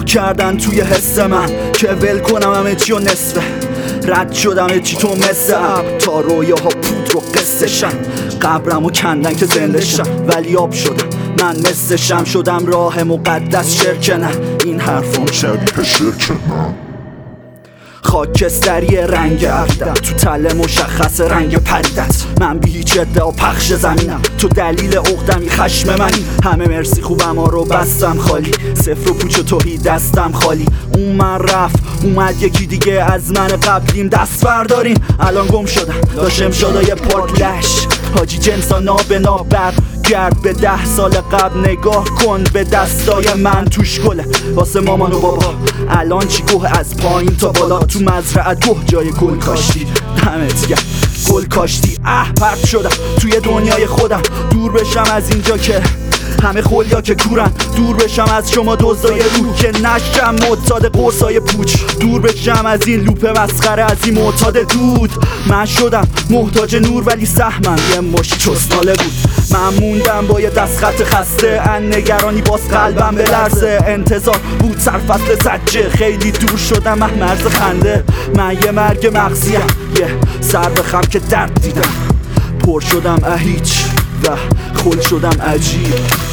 کردن توی حس من که ول کنم همه چی و نصفه. رد شدم چی تو مثل تا رویاها پود رو قصهشن. قبرمو کندن که زنده شم ولی آب شدم من مثل شم. شدم راه مقدس شرک نه این حرفم شبیه شرک نه. خاکستری رنگ افتم تو تله مشخص رنگ پریدت. من بی هیچ ادعا پخش زمینم تو دلیل عقدمی خشم منی. همه مرسی خوبم ها رو بستم خالی صفر و پوچ و توهی دستم خالی. اون من رفت اومد یکی دیگه از من قبلیم دست بردارین. الان گم شدم داشتم شدای پارکلش حاجی جنسا نابنا برگرد به 10 سال قبل نگاه کن به دستای من توش گله واسه مامان و بابا. الان چی گوه از پایین تا بالا تو مزرعه گوه جای گل کاشتی. دمت گرم گل کاشتی. پرت شدم توی دنیای خودم دور بشم از اینجا که همه خولیا که کورن. دور بشم از شما دزدای روح که نشم معتاد قرصای پوچ. دور بشم از این لوپ مسخره از این معتاد دود. من شدم محتاج نور ولی سهمم یه مشت چسناله بود. من موندم با یه دستخط خسته ان نگرانی باز قلبم به لرزه. انتظار بود سرفصل زجه خیلی دور شدم از مرز خنده. من یه مرگ مغزیم یه سر بخم که درد دیدم. پر شدم هیچ و خل شدم عجیب.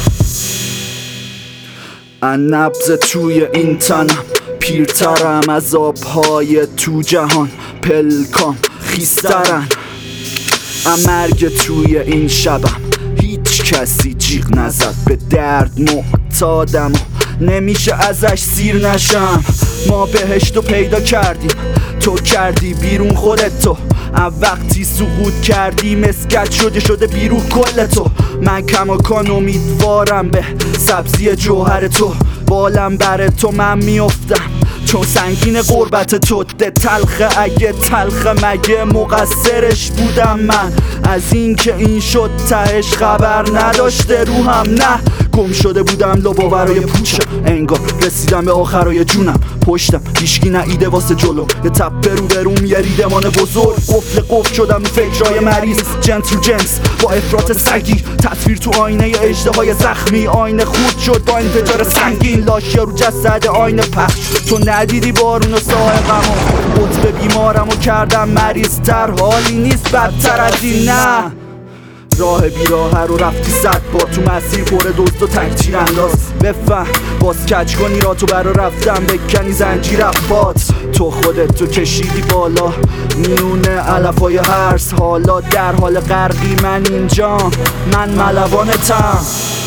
نبض توی این تنم پیرترم از آبهای تو جهان. پلکام خیسترن مرگ توی این شبم. هیچ کسی جیغ نزد به درد معتادم و نمیشه ازش سیر نشم. ما بهشتو پیدا کردیم تو کردی بیرون خودت. تو وقتی سقوط کردی مسکت شده بیرون کل تو. من کماکان امیدوارم به سبزی جوهر تو. بالم بر تو من میافتم چون سنگین قربت تو. ده تلخه اگه تلخه مگه مقصرش بودم من از این که این شد تهش خبر نداشته روحم. نه گم شده بودم لاباورای پوچم انگار رسیدم به آخرای جونم. پشتم هیشکی نعیده واسه جلو یه تپه رو بروم یه ریدمان بزرگ. قفل شدم فکرای مریض جنس رو جنس با افراط سگی. تصویر تو آینه اژدهای زخمی آینه خورد شد با انفجار سنگین. لاشیا رو جسد آینه پخش تو ندیدی بارون و سائقمو. قطب بیمارمو کردم مریض تر حالی نیست بدتر از این. نه راه بیراه رو رفتی 100 بار تو مسیر پر دزد و تک تیر انداز. بفهم باز کج کنی را تو برا رفتم بکنی زنجیر افات. تو خودت تو کشیدی بالا میونه علفای هرس. حالا در حال غرقی من اینجا من ملوانتم.